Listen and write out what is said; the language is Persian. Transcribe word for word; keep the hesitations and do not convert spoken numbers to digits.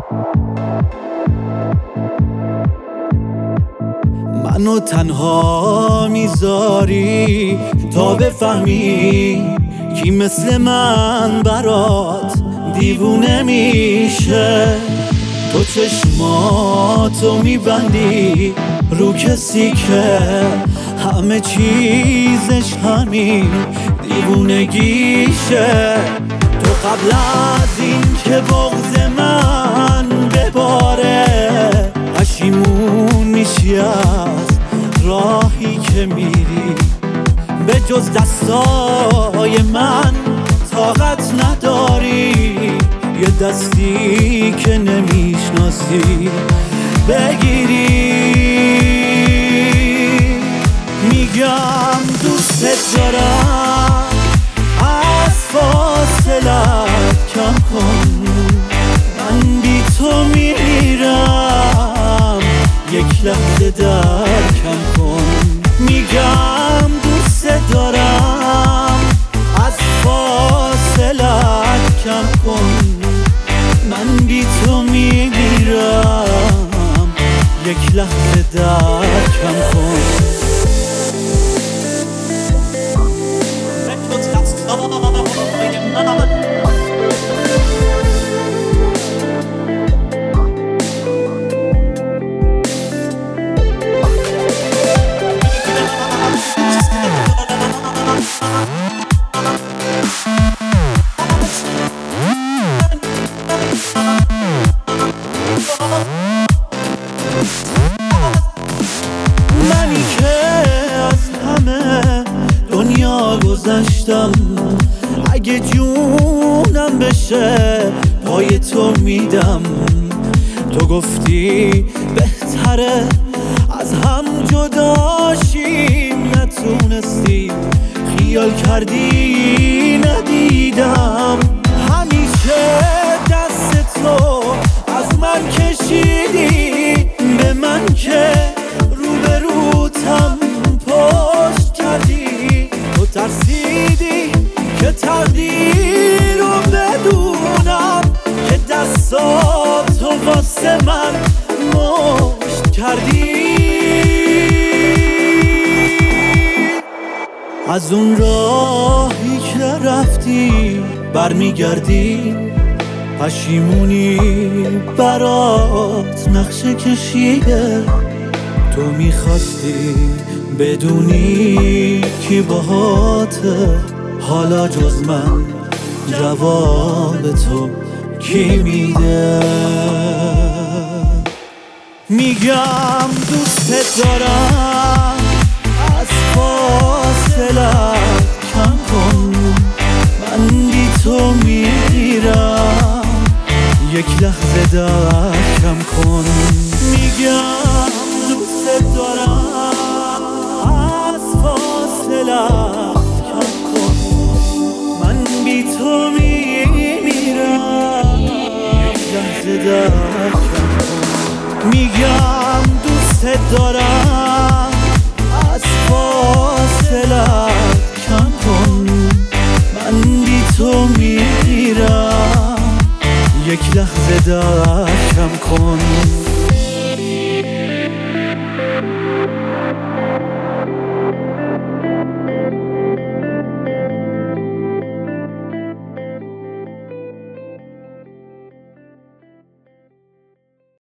منو تنها میذاری تا بفهمی کی مثل من برات دیوونه میشه. تو چشماتو میبندی رو کسی که همه چیزش همین دیوونگیشه. تو قبل از این که بغض من بباره پشیمون میشی از راهی که میری. به جز دستای من طاقت نداری یه دستی که نمیشناسی بگیری. میگم دوست دارم از فاصلت کم کن، من بی تو میمیرم یک لحظه در کم کن. میگم دوست دارم از فاصلت کم کن، من بی تو میمیرم یک لحظه در کم کن. منی که از همه دنیا گذشتم، اگه جونم بشه پای تو میدم. تو گفتی بهتره از هم جداشیم، نتونستی خیال کردی ندیدم. همیشه دست تو از من کشیدی به من که روبروتم پشت کردی. تو ترسیدی که تقدیر رو بدونم که دستاتو واسه من مشت کردی. از اون راهی که رفتی برمیگردی، پشیمونی برات نقشه کشیده. تو میخواستی بدونی کی باهاته، حالا جز من جواب تو کی میده؟ میگم دوست دارم از فاصلت کم کن، من بی تو میمیرم یک لحظه در کم کن. میگم دوست دارم از فاصلت کم کن، من بی تو میمیرم یک لحظه در کم کن. میگم دوست دارم از فاصلت کم کن، من بی تو میمیرم یک لحظه در کم کن.